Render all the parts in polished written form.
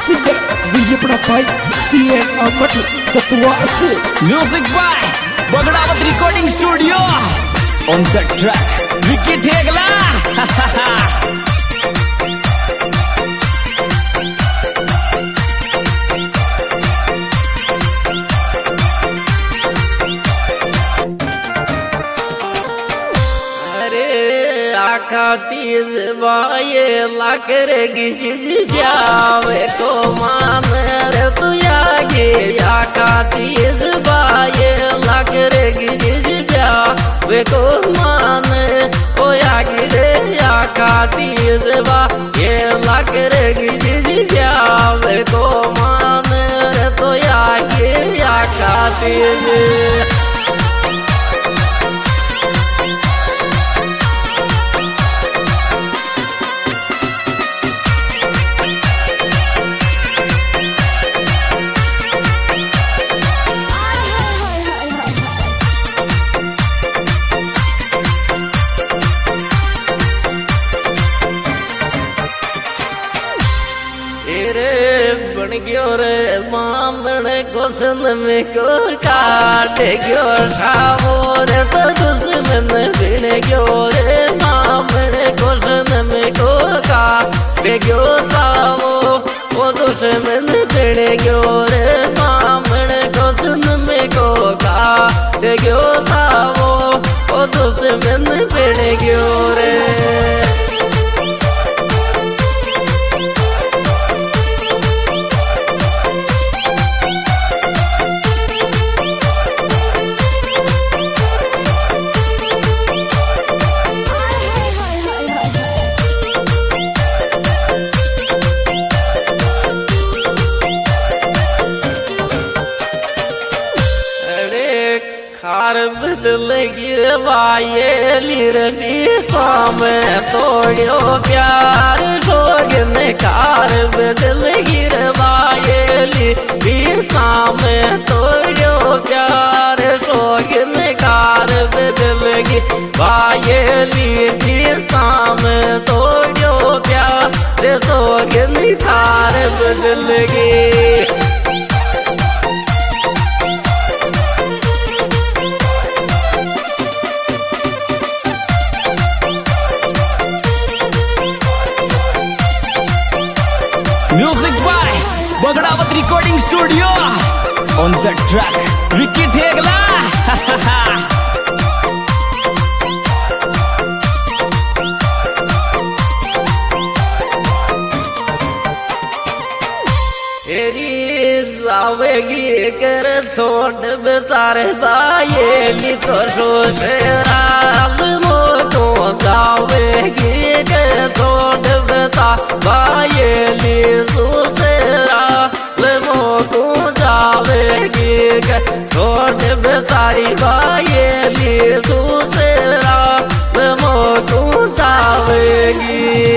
Singer ये अपना भाई CN अहमद कतवा से। Music by Bagdawat recording studio. On the track Vicky Thegla. तीज बाये लाकरे किसी जावे को मान रे तू आगे आका तीज बाये लाकरे किसी जावे को मान ओ आगे रे आका तीज बाये लाकरे किसी जावे को मान रे तू आगे आका तीज। बन गयो रे मामण को सन में को काट गयो खावो रे तो दुश्मन बिन गयो रे मामण को सन में को काट गयो सावो वो दुश्मन बिन गयो रे मामण को सन में को काट गयो सावो वो दुश्मन बिन गयो रे। खार बदल गिरवाये लीर बीसा में तोड़ो प्यार शोगन कार बदल गिरवाये लीर बीसा में तोड़ो प्यार शोगन कार बदल गिरवाये लीर बीसा में तोड़ो प्यार शोगन कार बदल गी। Music by Bagdawat recording studio. On the track Vicky Thegla. जावेगी कर छोड़ बेतारे बाये तो सोच राम मो तो जावेगी कर छोड़ बेता बाये मो तो जावेगी कर छोड़ बेतारी बाये मो तो जावेगी।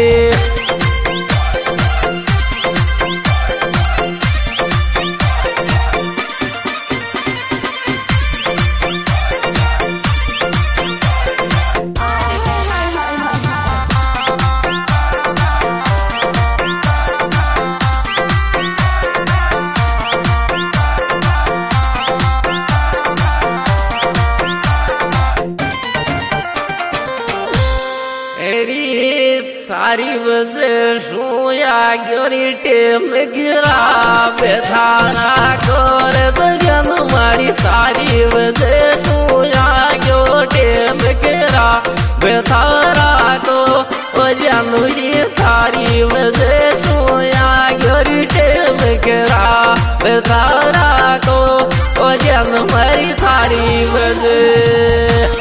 सारी वजह सोया गोरी टेम गिरा बेथारा कर तो जनमारी सारी वजह सोया गो टेम गिरा बेथारा को ओ जानू ये सारी वजह सोया गोरी टेम गिरा बेथारा को ओ जनमारी सारी वजह।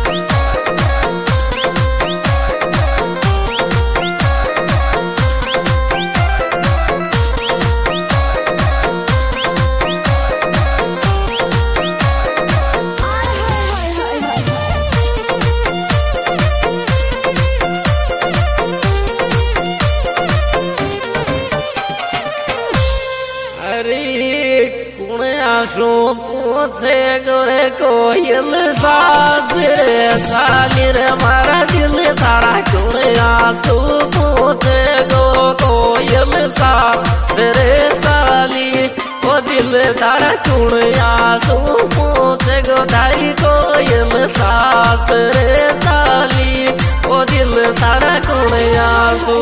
आंसू पूछे गोरे कोयल सास रे साली रे मारा दिल तारा क्यों आंसू पूछे गो कोयल सास रे तारा कुणिया सू पूछे गो तारी कोयल सास रे साली ओ दिल तारा कुणिया सू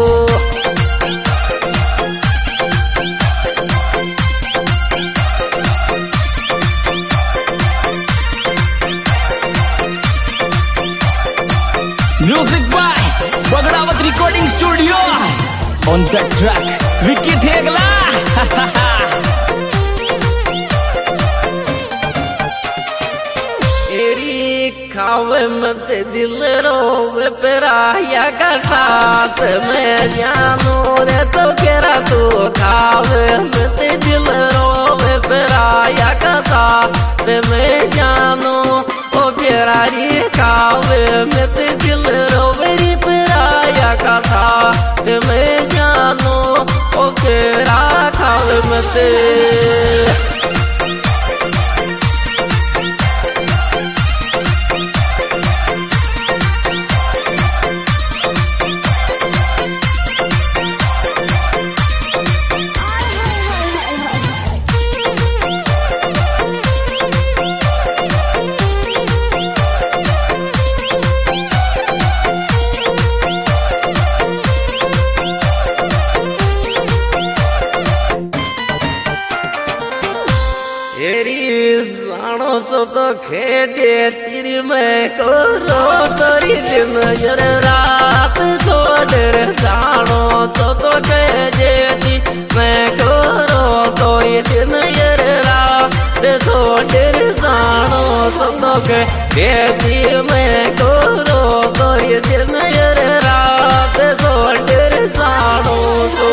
music by Bagdawat recording studio on the track Vicky Thegla. एरी खावे मत दिल रोवे पेराया का साथ में जानू रे तो केरा तू खावे मत दिल रोवे पेराया का साथ में जानू ओ पेरारी खावे मत दिल रोवे पेराया का साथ में जानू ओ पेरा खावे मत। जानो सो तो खेदे तेरी मैं करो तोरी दिन जर रात छोड़ जानो सो तो खेदे मैं करो तो ये दिन जर रात छोड़ जानो सो तो खेदे मैं करो तो ये दिन जर रात छोड़ जानो तो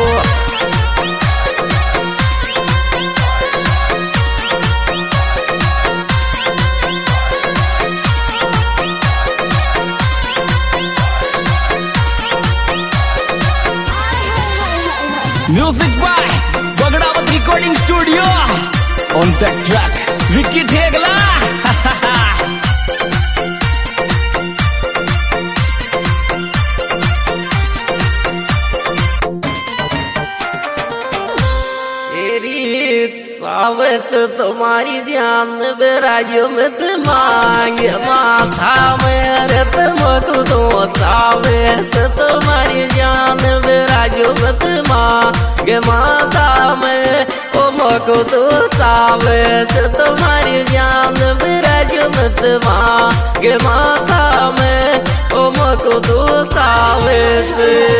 music by Bagdawat recording studio on the track Vicky Thegla. सावस तुम्हारी जान बेराजो मत मांग माथा मेरे तुमको तो सावस तुम्हारी जान बेराजो मत मांग माथा में ओ मको तो सावस तुम्हारी जान बेराजो मत मांग माथा में ओ मको तो सावस।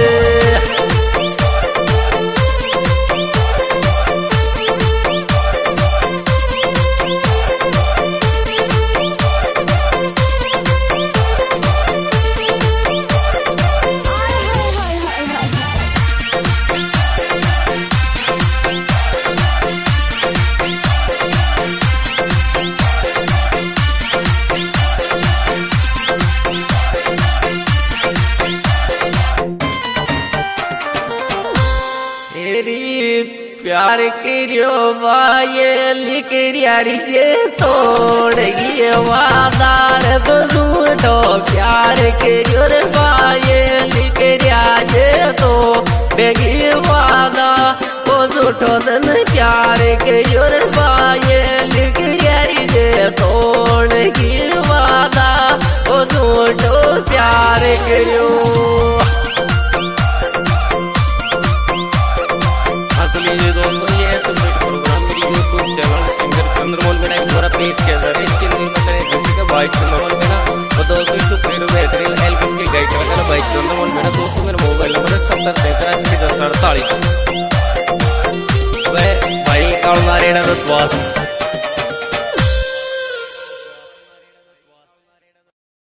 प्यार करियो वाये लिखरियारी से तोड़ गिए वादार तो झूठो प्यार करियो रे वाये लिखरिया जे तो बेगी वादा वो झूठो तन प्यार करियो रे वाये लिखरियारी से तोड़ गिए वादा वो झूठो प्यार करियो। पेश किया जा रहा है इसके लिए बताएं जैसे कि बाइक नंबर मेरा और दोस्तों सुप्रीम बेहतरीन एल्बम की गाइड करने वाला बाइक नंबर मेरा दोस्तों मेरा मोबाइल नंबर है 70 33 1048 वह भाई काउंट मारे ना तो बस।